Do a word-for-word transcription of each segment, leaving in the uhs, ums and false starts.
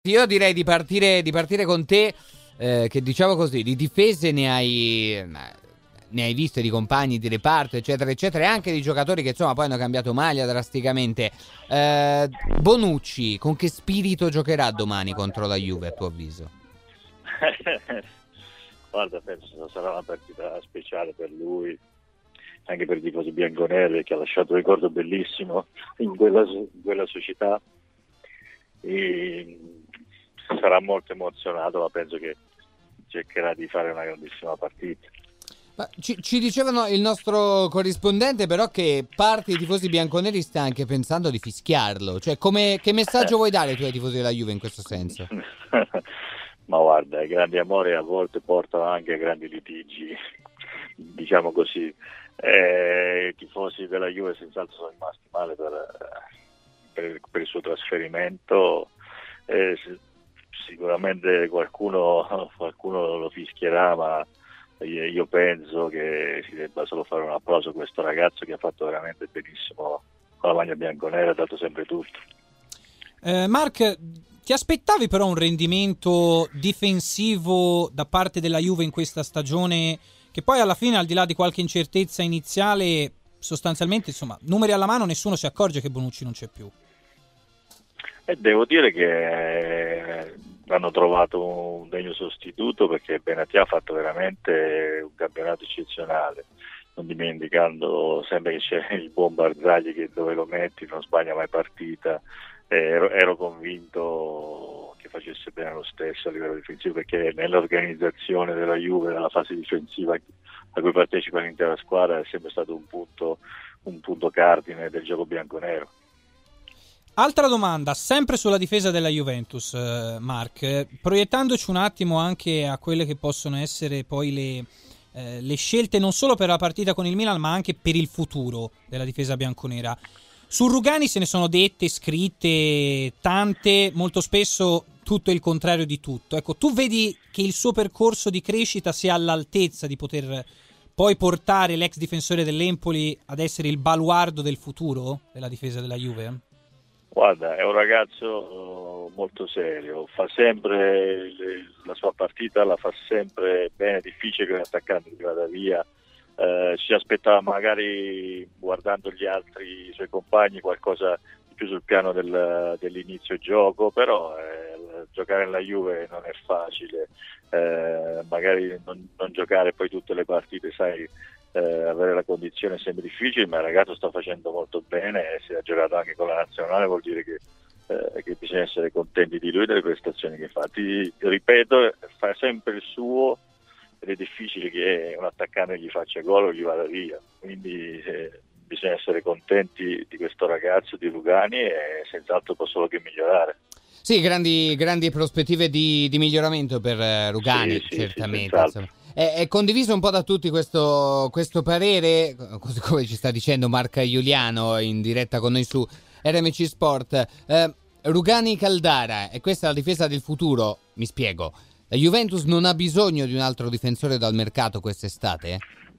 Io direi di partire, di partire con te, eh, che diciamo così, di difese ne hai, ne hai viste di compagni di reparto, eccetera, eccetera, e anche di giocatori che insomma poi hanno cambiato maglia drasticamente. Eh, Bonucci, con che spirito giocherà domani contro la Juve, a tuo avviso? Guarda, penso sarà una partita speciale per lui, anche per i tifosi bianconeri, che ha lasciato un ricordo bellissimo in quella, in quella società. E sarà molto emozionato, ma penso che cercherà di fare una grandissima partita. Ma ci, ci dicevano il nostro corrispondente però che parte dei tifosi bianconeri sta anche pensando di fischiarlo, cioè come, che messaggio vuoi dare tu ai tifosi della Juve in questo senso? Ma guarda, i grandi amori a volte portano anche a grandi litigi, diciamo così. Eh, I tifosi della Juve senz'altro sono rimasti male per, per, per il suo trasferimento. Eh, sicuramente qualcuno, qualcuno lo fischierà, ma io, io penso che si debba solo fare un applauso a questo ragazzo che ha fatto veramente benissimo con la maglia bianconera, ha dato sempre tutto. Eh, Mark, ti aspettavi però un rendimento difensivo da parte della Juve in questa stagione, che poi alla fine, al di là di qualche incertezza iniziale, sostanzialmente, insomma, numeri alla mano, nessuno si accorge che Bonucci non c'è più? E devo dire che hanno trovato un degno sostituto, perché Benatia ha fatto veramente un campionato eccezionale, non dimenticando sempre che c'è il buon Barzagli che dove lo metti non sbaglia mai partita. Ero, ero convinto che facesse bene lo stesso a livello difensivo, perché nell'organizzazione della Juve, nella fase difensiva a cui partecipa l'intera squadra, è sempre stato un punto, un punto cardine del gioco bianconero. Altra domanda, sempre sulla difesa della Juventus, eh, Mark, eh, proiettandoci un attimo anche a quelle che possono essere poi le, eh, le scelte non solo per la partita con il Milan, ma anche per il futuro della difesa bianconera. Su Rugani se ne sono dette, scritte, tante, molto spesso tutto il contrario di tutto. Ecco, tu vedi che il suo percorso di crescita sia all'altezza di poter poi portare l'ex difensore dell'Empoli ad essere il baluardo del futuro della difesa della Juve? Guarda, è un ragazzo molto serio, fa sempre la sua partita, la fa sempre bene, è difficile che un attaccante gli vada via. Eh, ci aspettava magari, guardando gli altri suoi compagni, qualcosa di più sul piano del, dell'inizio gioco, però eh, giocare nella Juve non è facile, eh, magari non, non giocare poi tutte le partite, sai, eh, avere la condizione è sempre difficile, ma il ragazzo sta facendo molto bene e se ha giocato anche con la nazionale vuol dire che, eh, che bisogna essere contenti di lui e delle prestazioni che fa. Ti ripeto, fa sempre il suo ed è difficile che un attaccante gli faccia gol o gli vada via, quindi eh, bisogna essere contenti di questo ragazzo, di Rugani, e senz'altro può solo che migliorare. Sì, grandi, grandi prospettive di, di miglioramento per uh, Rugani, sì, sì, certamente. Sì, è, è condiviso un po' da tutti questo, questo parere, così come ci sta dicendo Marco Giuliano in diretta con noi su R M C Sport. Uh, Rugani Caldara, e questa è la difesa del futuro, mi spiego. La Juventus non ha bisogno di un altro difensore dal mercato quest'estate?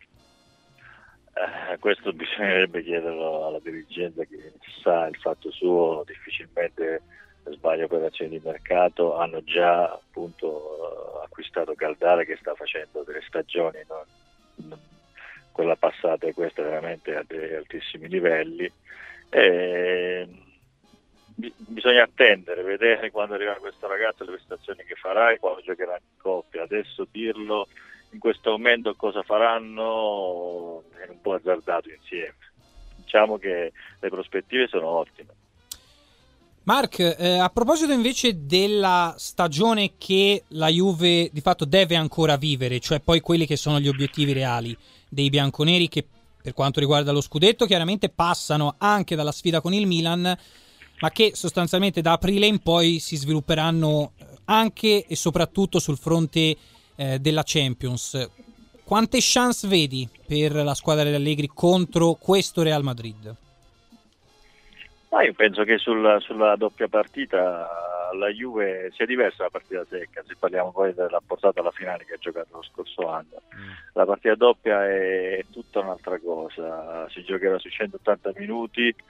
Eh, questo bisognerebbe chiederlo alla dirigenza, che sa il fatto suo, difficilmente sbaglia operazioni di mercato. Hanno già appunto acquistato Caldara, che sta facendo delle stagioni, no? Non, quella passata e questa veramente a dei altissimi livelli. E bisogna attendere, vedere quando arriva questo ragazzo le prestazioni che farà e quando giocherà in coppia. Adesso dirlo in questo momento cosa faranno è un po' azzardato insieme. Diciamo che le prospettive sono ottime. Mark, eh, a proposito invece della stagione che la Juve di fatto deve ancora vivere, cioè poi quelli che sono gli obiettivi reali dei bianconeri, che per quanto riguarda lo scudetto chiaramente passano anche dalla sfida con il Milan, ma che sostanzialmente da aprile in poi si svilupperanno anche e soprattutto sul fronte eh, della Champions. Quante chance vedi per la squadra degli Allegri contro questo Real Madrid? Ah, io penso che sulla, sulla doppia partita la Juve sia diversa dalla partita secca, se parliamo poi della portata alla finale che ha giocato lo scorso anno. Mm. La partita doppia è tutta un'altra cosa, si giocherà su centottanta minuti,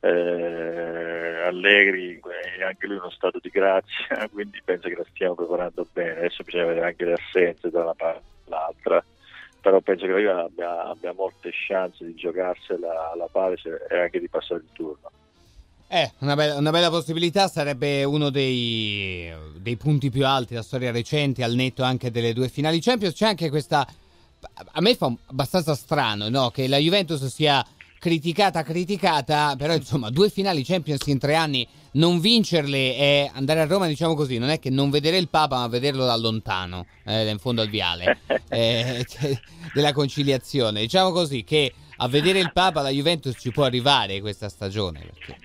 eh, Allegri è anche lui in uno stato di grazia, quindi penso che la stiamo preparando bene. Adesso bisogna vedere anche le assenze da una parte all'altra, però penso che lui abbia, abbia molte chance di giocarsela alla pari e anche di passare il turno. Eh, una bella, una bella possibilità, sarebbe uno dei, dei punti più alti della storia recente, al netto anche delle due finali Champions. C'è anche questa, a me fa abbastanza strano, no? Che la Juventus sia criticata, criticata, però insomma due finali Champions in tre anni, non vincerle e andare a Roma, diciamo così, non è che non vedere il Papa ma vederlo da lontano, eh, in fondo al viale, eh, della conciliazione. Diciamo così che a vedere il Papa la Juventus ci può arrivare questa stagione, perché...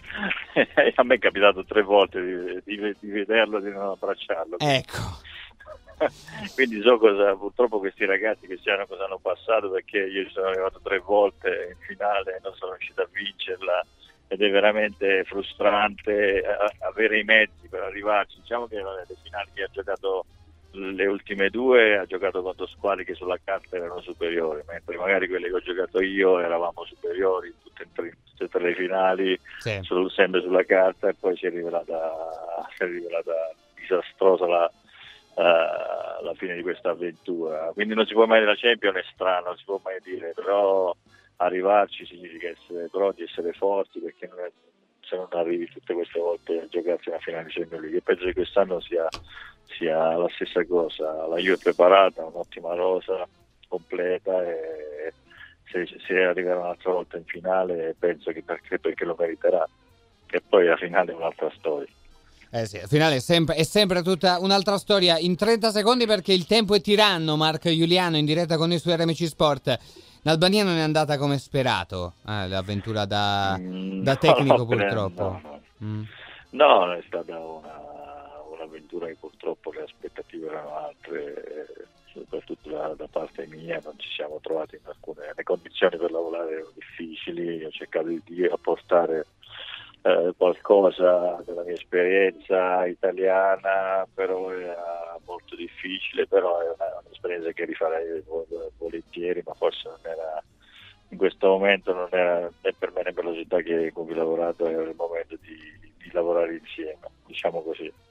a me è capitato tre volte di, di, di vederlo e di non abbracciarlo. Ecco. Quindi so cosa, purtroppo questi ragazzi che sanno cosa hanno passato, perché io ci sono arrivato tre volte in finale e non sono riuscito a vincerla, ed è veramente frustrante avere i mezzi per arrivarci. Diciamo che le finali che ha giocato, le ultime due, ha giocato contro squadre che sulla carta erano superiori, mentre magari quelle che ho giocato io eravamo superiori tutte e tre, tutte e tre le finali, sì. sul, sempre sulla carta, e poi si è rivelata, si è rivelata disastrosa la Uh, alla fine di questa avventura. Quindi non si può mai dire la Champions, è strano, non si può mai dire, però arrivarci significa essere pronti, essere forti, perché non è, se non arrivi tutte queste volte a giocarsi una finale di Champions League. E penso che quest'anno sia, sia la stessa cosa. La Juve è preparata, un'ottima rosa completa, e se, se arriverà un'altra volta in finale penso che perché, perché lo meriterà, e poi la finale è un'altra storia. Eh sì, al finale è sempre, è sempre tutta un'altra storia. In trenta secondi, perché il tempo è tiranno, Marco Giuliano in diretta con noi su R M C Sport. L'Albania non è andata come sperato, eh, l'avventura da, mm, da tecnico, no, purtroppo. No, no. Mm. no, è stata una, un'avventura che purtroppo le aspettative erano altre, soprattutto da, da parte mia. Non ci siamo trovati in alcune, le condizioni per lavorare erano difficili. Ho cercato di, di apportare Eh, qualcosa della mia esperienza italiana, però era molto difficile, però è una, un'esperienza che rifarei volentieri, ma forse non era, in questo momento non era né per me né per la città che con cui ho lavorato, era il momento di, di lavorare insieme, diciamo così.